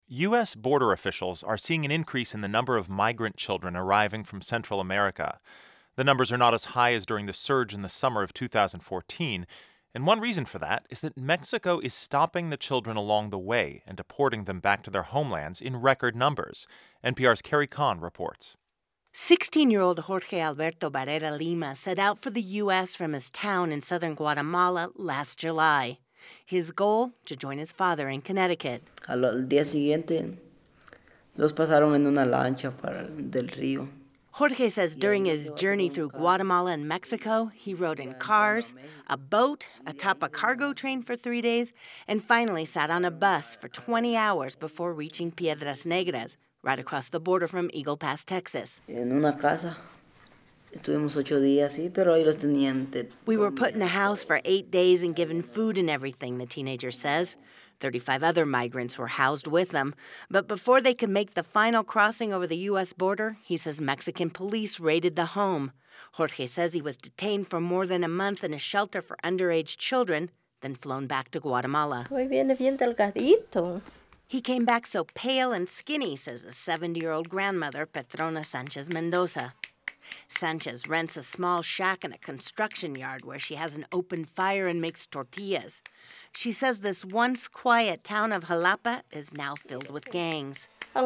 U.S. border officials are seeing an increase in the number of migrant children arriving from Central America. The numbers are not as high as during the surge in the summer of 2014, and one reason for that is that Mexico is stopping the children along the way and deporting them back to their homelands in record numbers. NPR's Carrie Kahn reports. 16-year-old Jorge Alberto Barrera Lima set out for the U.S. from his town in southern Guatemala last July. His goal, to join his father in Connecticut. Al día siguiente, los pasaron en una lancha del río. Jorge says during his journey through Guatemala and Mexico, he rode in cars, a boat, atop a cargo train for 3 days, and finally sat on a bus for 20 hours before reaching Piedras Negras, right across the border from Eagle Pass, Texas. En una casa. Estuvimos 8 días, sí, pero ahí los tenían. We were put in a house for 8 days and given food and everything, the teenager says. 35 other migrants were housed with them. But before they could make the final crossing over the U.S. border, he says Mexican police raided the home. Jorge says he was detained for more than a month in a shelter for underage children, then flown back to Guatemala. Hoy viene bien delgadito. He came back so pale and skinny, says a 70-year-old grandmother, Petrona Sanchez Mendoza. Sanchez rents a small shack in a construction yard where she has an open fire and makes tortillas. She says this once quiet town of Jalapa is now filled with gangs.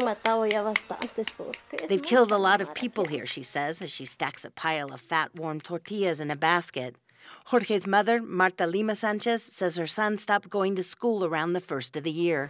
They've killed a lot of people here, she says, as she stacks a pile of fat, warm tortillas in a basket. Jorge's mother, Marta Lima Sanchez, says her son stopped going to school around the first of the year.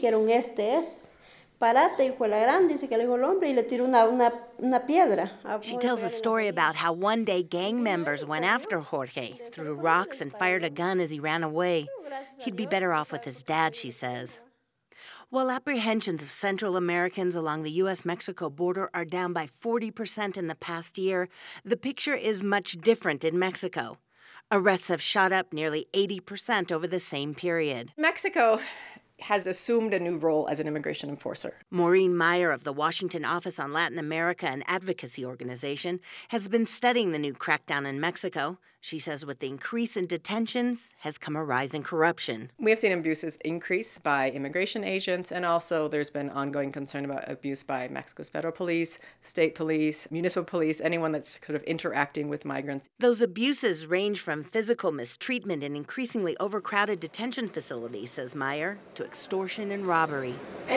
She tells a story about how one day gang members went after Jorge, threw rocks and fired a gun as he ran away. He'd be better off with his dad, she says. While apprehensions of Central Americans along the U.S.-Mexico border are down by 40% in the past year, the picture is much different in Mexico. Arrests have shot up nearly 80% over the same period. Mexico has assumed a new role as an immigration enforcer. Maureen Meyer of the Washington Office on Latin America and Advocacy Organization has been studying the new crackdown in Mexico. She says with the increase in detentions has come a rise in corruption. We have seen abuses increase by immigration agents, and also there's been ongoing concern about abuse by Mexico's federal police, state police, municipal police, anyone that's sort of interacting with migrants. Those abuses range from physical mistreatment in increasingly overcrowded detention facilities, says Meyer, to extortion and robbery.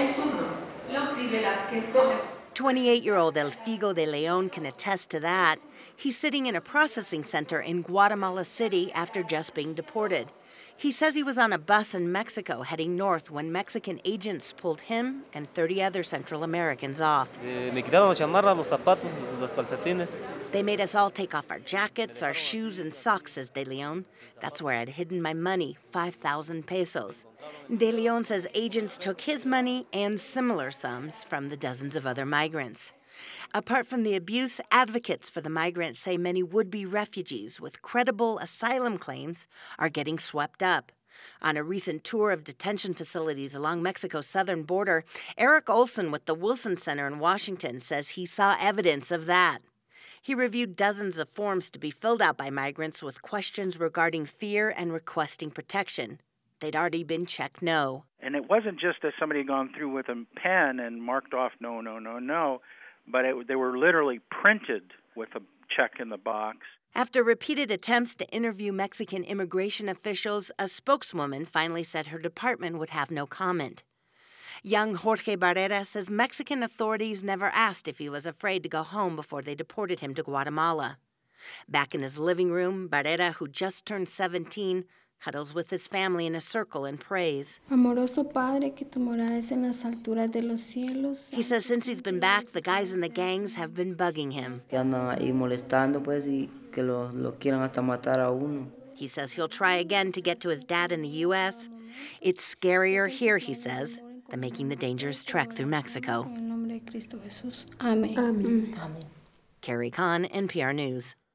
28-year-old El Figo de Leon can attest to that. He's sitting in a processing center in Guatemala City after just being deported. He says he was on a bus in Mexico heading north when Mexican agents pulled him and 30 other Central Americans off. They made us all take off our jackets, our shoes, and socks, says De Leon. That's where I'd hidden my money, 5,000 pesos. De Leon says agents took his money and similar sums from the dozens of other migrants. Apart from the abuse, advocates for the migrants say many would-be refugees with credible asylum claims are getting swept up. On a recent tour of detention facilities along Mexico's southern border, Eric Olson with the Wilson Center in Washington says he saw evidence of that. He reviewed dozens of forms to be filled out by migrants with questions regarding fear and requesting protection. They'd already been checked no. And it wasn't just that somebody had gone through with a pen and marked off no, no, no, no, but they were literally printed with a check in the box. After repeated attempts to interview Mexican immigration officials, a spokeswoman finally said her department would have no comment. Young Jorge Barrera says Mexican authorities never asked if he was afraid to go home before they deported him to Guatemala. Back in his living room, Barrera, who just turned 17, huddles with his family in a circle and prays. He says since he's been back, the guys in the gangs have been bugging him. He says he'll try again to get to his dad in the U.S. It's scarier here, he says, than making the dangerous trek through Mexico. Amen. Carrie Kahn, NPR News.